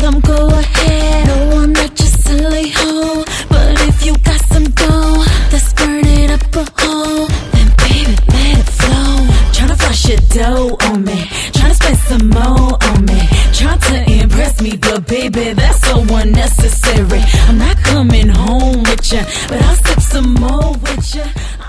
some, go ahead. No, I'm not your silly hoe, but if you got some dough, let's burn it up a hole. Then baby, let it flow. Tryna flush your dough on me, tryna spend some more on me, trying to impress me, but baby, that's so unnecessary. I'm not coming home with ya, but I'll sip some more with ya.